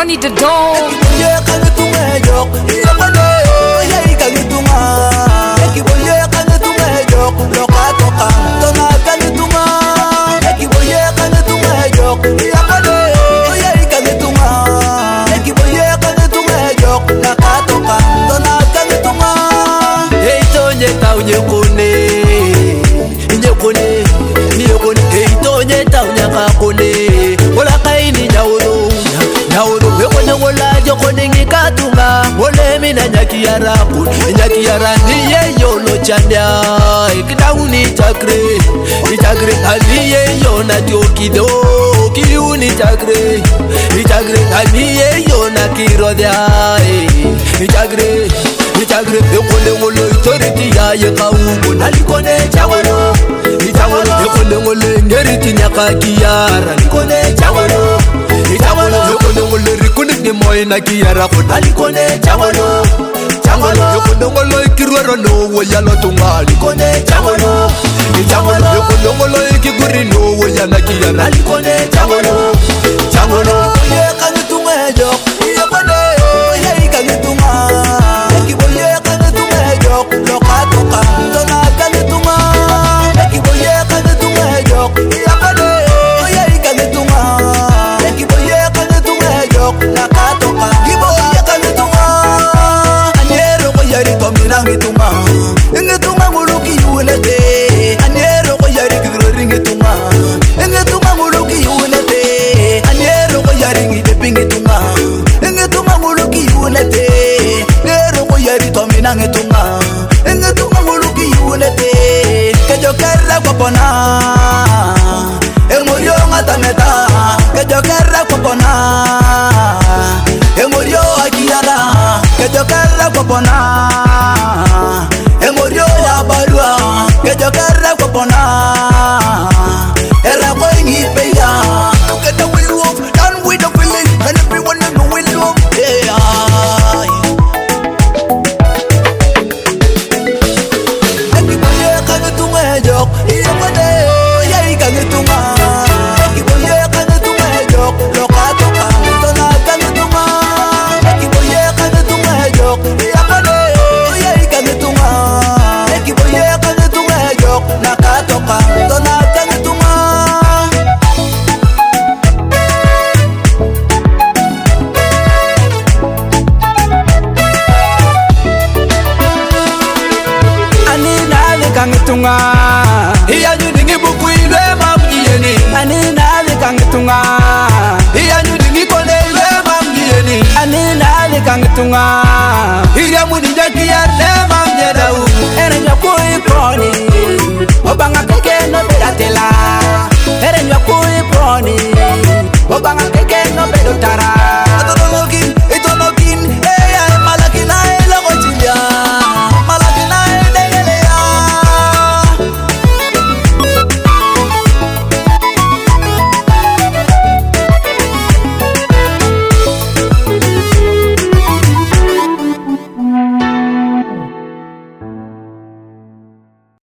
Ronnie the Dome. Nyakiyara niye yolo chanda Ikdauni chakre aliye yona jokido Kiuni chakre aliye yona kirodya Chakre Ekole ngolo itoriti ya yekaugo Nalikone chawolo Ekole ngolo ngeriti nyakakiyara Nalikone chawolo Ekole ngolo rikunik ni moe nakiyara Nalikone chawolo Yokondongolo ikirwero no woyalo tungali Kone changolo Yokondongolo ikiguri no woyana kiyana Kone changolo Ye kanutumejo Yokone Ye kanutuma Ekiboye kanutumejo Lokatoka Tona kanutuma Ekiboye kanutumejo Yokone Ye kanutuma Ekiboye kanutumejo Lokatoka Kiboye kanutuma Ngitunga Ngitunga nguluki yulete Anero ko yari kidro ngitunga Ngitunga nguluki yulete Anero ko yari ngidepi ngitunga Ngitunga nguluki yulete Nero ko yari tomina ngitunga Ngitunga nguluki yulete Kejo kerra kwa pona Emorio ngatameta Kejo kerra kwa pona Emorio akiyara Kejo kerra kwa pona